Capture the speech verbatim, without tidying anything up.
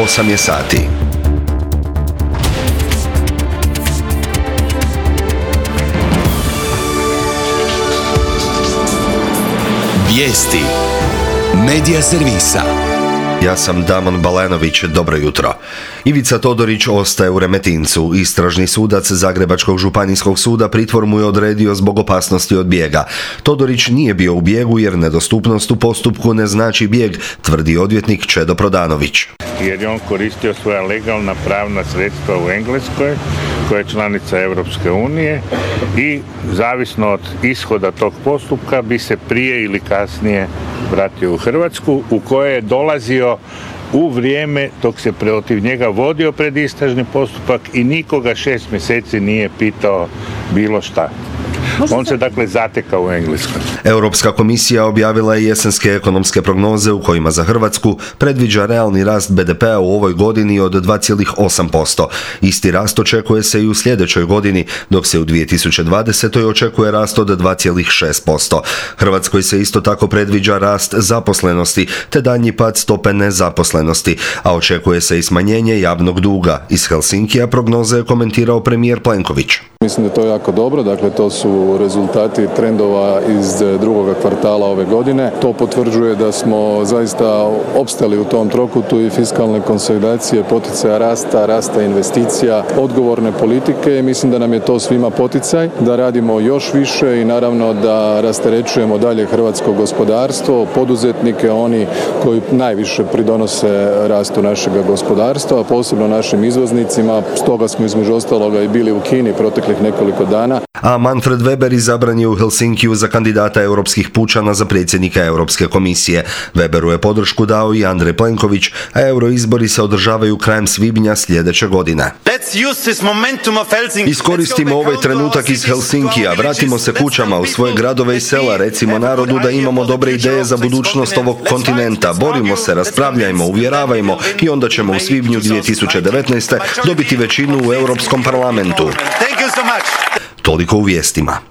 osam je sati. Vijesti Medija servisa. Ja sam Damon Balenović, dobro jutro. Ivica Todorić ostaje u Remetincu. Istražni sudac Zagrebačkog županijskog suda pritvor mu je odredio zbog opasnosti od bijega. Todorić nije bio u bijegu jer nedostupnost u postupku ne znači bijeg, tvrdi odvjetnik Čedo Prodanović. Jer je on koristio svoja legalna pravna sredstva u Engleskoj, koja je članica Europske unije, i zavisno od ishoda tog postupka bi se prije ili kasnije vratio u Hrvatsku, u kojoj je dolazio u vrijeme dok se protiv njega vodio predistražni postupak i nikoga šest mjeseci nije pitao bilo šta. On se dakle zatekao u Engleskoj. Europska komisija objavila je jesenske ekonomske prognoze u kojima za Hrvatsku predviđa realni rast be de pea u ovoj godini od dva zarez osam posto. Isti rast očekuje se i u sljedećoj godini, dok se u dvije tisuće dvadesetoj očekuje rast od dva zarez šest posto. Hrvatskoj se isto tako predviđa rast zaposlenosti te daljnji pad stope nezaposlenosti, a očekuje se i smanjenje javnog duga. Iz Helsinkija prognoze je komentirao premijer Plenković. Mislim da je to jako dobro, dakle to su rezultati trendova iz drugoga kvartala ove godine. To potvrđuje da smo zaista opstali u tom trokutu i fiskalne konsolidacije, poticaja rasta, rasta investicija, odgovorne politike, i mislim da nam je to svima poticaj, da radimo još više i naravno da rasterećujemo dalje hrvatsko gospodarstvo, poduzetnike, oni koji najviše pridonose rastu našega gospodarstva, a posebno našim izvoznicima. Stoga smo između ostaloga i bili u Kini proteklih nekoliko dana. A Manfred Weber izabran je u Helsinkiju za kandidata europskih pučana za predsjednika Europske komisije. Weberu je podršku dao i Andrej Plenković, a euroizbori se održavaju krajem svibnja sljedeće godine. Iskoristimo ovaj trenutak iz Helsinkija, vratimo se kućama u svoje gradove i sela, recimo narodu da imamo dobre ideje za budućnost ovog kontinenta, borimo se, raspravljajmo, uvjeravajmo i onda ćemo u svibnju dvije tisuće devetnaeste dobiti većinu u Europskom parlamentu. Toliko u vijestima.